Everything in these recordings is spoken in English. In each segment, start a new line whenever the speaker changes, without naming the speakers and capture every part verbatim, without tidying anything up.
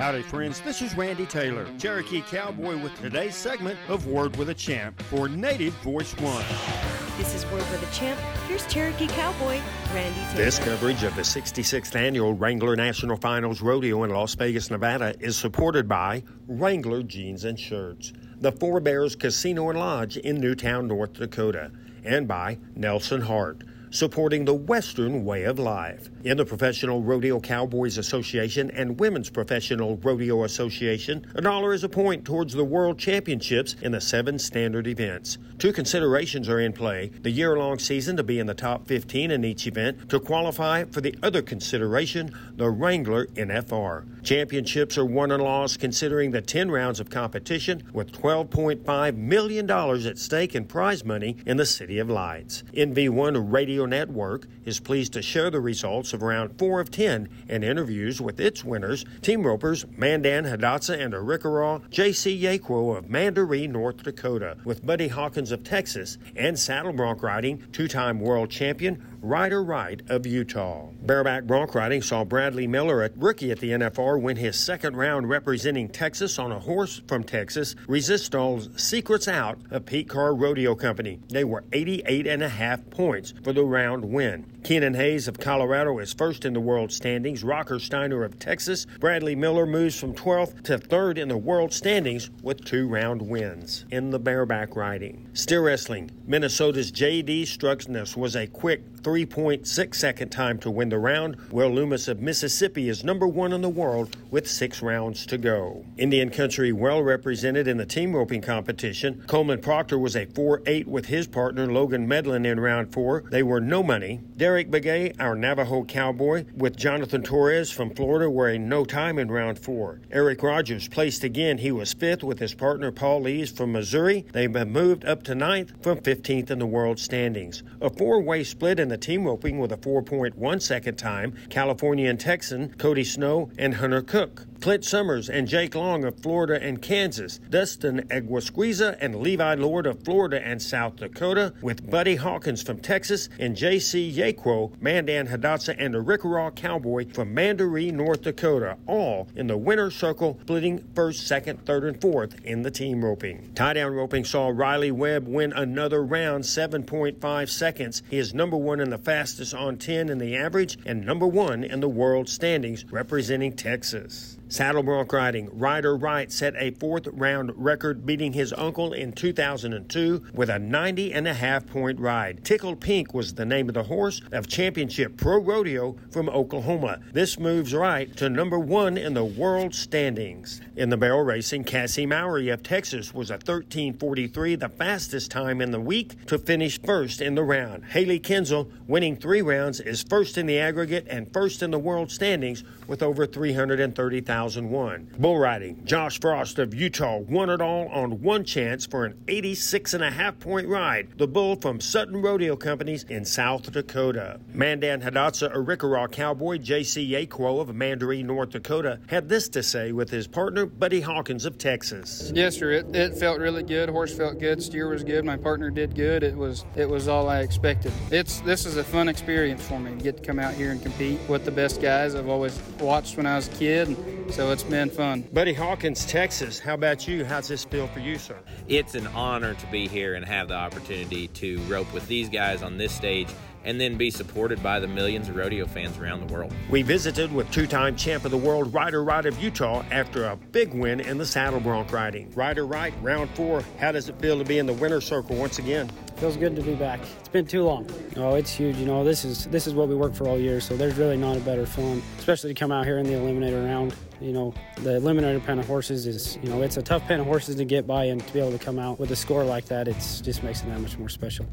Howdy friends, this is Randy Taylor, Cherokee Cowboy, with today's segment of Word with a Champ for Native Voice One.
This is Word with a Champ. Here's Cherokee Cowboy, Randy Taylor.
This coverage of the sixty-sixth Annual Wrangler National Finals Rodeo in Las Vegas, Nevada is supported by Wrangler Jeans and Shirts, the Four Bears Casino and Lodge in Newtown, North Dakota, and by Nelson Hart, supporting the Western way of life. In the Professional Rodeo Cowboys Association and Women's Professional Rodeo Association, a dollar is a point towards the World Championships in the seven standard events. Two considerations are in play: the year-long season to be in the top fifteen in each event. To qualify for the other consideration, the Wrangler N F R. Championships are won and lost considering the ten rounds of competition, with twelve point five million dollars at stake in prize money in the City of Lights. N V one Radio Network is pleased to share the results of round four of ten in interviews with its winners, team ropers Mandan Hidatsa and Arikara J C Yakwo of Mandaree, North Dakota, with Buddy Hawkins of Texas, and saddle bronc riding two-time world champion Ryder Wright of Utah. Bareback bronc riding saw Bradley Miller, a rookie at the N F R, win his second round representing Texas on a horse from Texas, Resistol's Secrets Out of Pete Carr Rodeo Company. They were eighty-eight and a half points for the round win. Keenan Hayes of Colorado is first in the world standings. Rocker Steiner of Texas. Bradley Miller moves from twelfth to third in the world standings with two round wins. In the bareback riding, steer wrestling, Minnesota's J D Struxness was a quick three point six second time to win the round. Will Loomis of Mississippi is number one in the world with six rounds to go. Indian Country well represented in the team roping competition. Coleman Proctor was a four eight with his partner Logan Medlin in round four. They were no money. Derek Begay, our Navajo cowboy, with Jonathan Torres from Florida, were a no time in round four. Eric Rogers placed again. He was fifth with his partner Paul Lees from Missouri. They've been moved up to ninth from fifteenth in the world standings. A four-way split in the team roping with a four point one second time. California and Texan Cody Snow and Hunter Cook. Clint Summers and Jake Long of Florida and Kansas. Dustin Eguasquiza and Levi Lord of Florida and South Dakota, with Buddy Hawkins from Texas and J C Yakwo, Mandan Hidatsa, and Arikara Cowboy from Mandaree, North Dakota, all in the winner's circle, splitting first, second, third, and fourth in the team roping. Tie-down roping saw Riley Webb win another round, seven point five seconds. He is number one in the fastest on ten in the average and number one in the world standings, representing Texas. Saddle bronc riding, Ryder Wright set a fourth round record, beating his uncle in two thousand two with a ninety and a half point ride. Tickled Pink was the name of the horse of Championship Pro Rodeo from Oklahoma. This moves Wright to number one in the world standings. In the barrel racing, Cassie Mowry of Texas was a thirteen forty-three, the fastest time in the week, to finish first in the round. Haley Kinzel, winning three rounds, is first in the aggregate and first in the world standings with over three hundred thirty thousand won. Bull riding, Josh Frost of Utah won it all on one chance for an eighty-six and a half point ride. The bull from Sutton Rodeo Companies in South Dakota. Mandan Hidatsa Arikara Cowboy J C Yakwo of Mandaree, North Dakota, had this to say with his partner Buddy Hawkins of Texas.
Yes, sir. It, it felt really good. Horse felt good. Steer was good. My partner did good. It was it was all I expected. It's this is a fun experience for me to get to come out here and compete with the best guys I've always watched when I was a kid. So it's been fun.
Buddy Hawkins, Texas. How about you? How's this feel for you, sir?
It's an honor to be here and have the opportunity to rope with these guys on this stage and then be supported by the millions of rodeo fans around the world.
We visited with two-time champ of the world, Ryder Wright of Utah, after a big win in the saddle bronc riding. Ryder Wright, round four. How does it feel to be in the winner's circle once again?
Feels good to be back. It's been too long. Oh, it's huge. You know, this is this is what we work for all year, so there's really not a better feeling, especially to come out here in the eliminator round. You know, the eliminator pen of horses is, you know, it's a tough pen of horses to get by, and to be able to come out with a score like that, it just makes it that much more special.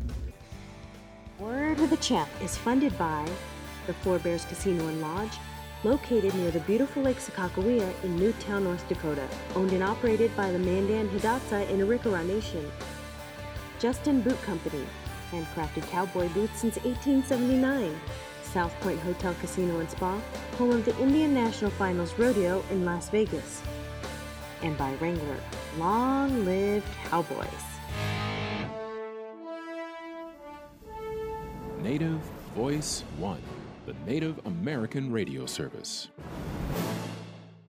Word with a Champ is funded by the Four Bears Casino and Lodge, located near the beautiful Lake Sakakawea in Newtown, North Dakota. Owned and operated by the Mandan Hidatsa in Arikara Nation. Justin Boot Company, handcrafted cowboy boots since eighteen seventy-nine. South Point Hotel Casino and Spa, home of the Indian National Finals Rodeo in Las Vegas. And by Wrangler, long live Cowboys.
Native Voice One, the Native American radio service.